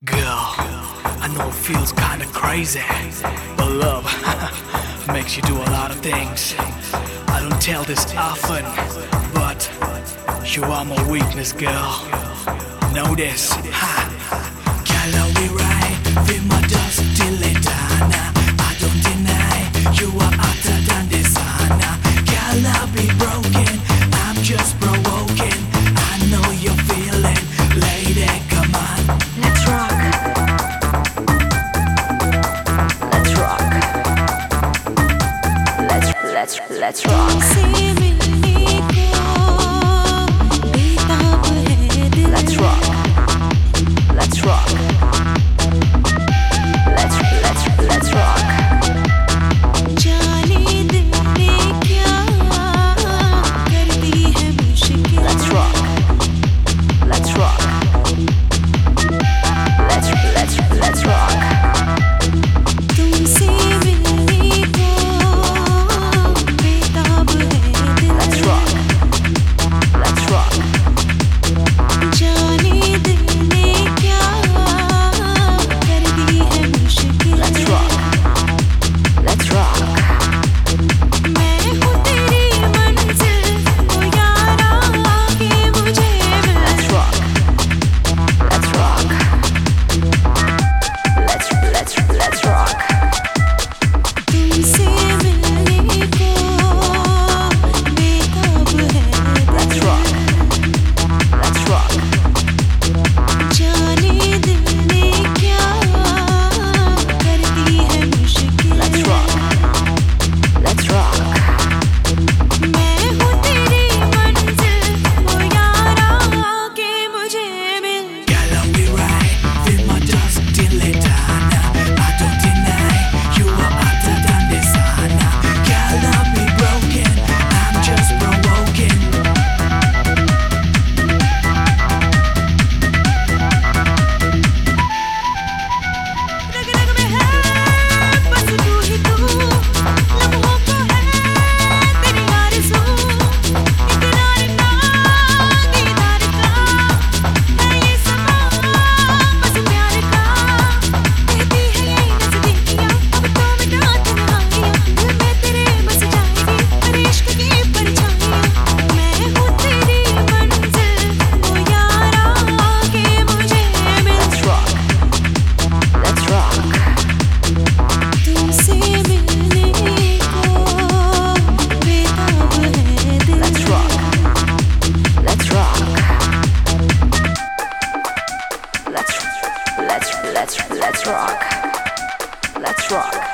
Girl, I know it feels kinda crazy, but love makes you do a lot of things. I don't tell this often, but you are my weakness, girl. Know this, ha. Girl, I'll be right, feel my dust till it done. I don't deny, you are hotter than designer. Girl, I'll be broken, I'm just provoking. I know you're feeling, lady, come on. Let's rock. Let's rock. Let's rock. Let's rock. Let's rock. Let's rock. Let's rock. Let's rock. Let's rock. तुमसे मिलने को बेताब है दिल। Let's rock. Let's rock. जाने दिल ने क्या कर दी है मुश्किल। Let's rock. Let's rock. मैं हूँ तेरी मंजिल, ओ यारा आके मुझे मिल। Let's rock. Let's rock. Let's rock. तुमसे मिलने को बेताब है दिल। Let's rock. Let's rock. जाने दिल ने क्या कर दी है मुश्किल। Let's rock. Let's rock. मैं हूँ तेरी मंजिल, ओ यारा आके मुझे मिल। Girl, I'll be right, feel my dust till it done. I don't deny, you are hotter than designer. Girl, I'll be broken, I'm just provoking. रग रग में है बस तू ही तू, लम्हों को है तेरी आरज़ू। इकरार का दीदार का है ये समा, बस प्यार का। कहती है ये नज़दीकियाँ, अब तो मिटा तन्हाइयाँ। दिल में तेरे बस जाएगी हर इश्क की परछाइयाँ। मैं हूँ तेरी मंजिल, ओ यारा आके मुझे मिल। Let's rock. Let's rock. तुमसे मिलने को बेताब है दिल। Let's rock. Let's rock. Let's rock. Let's rock.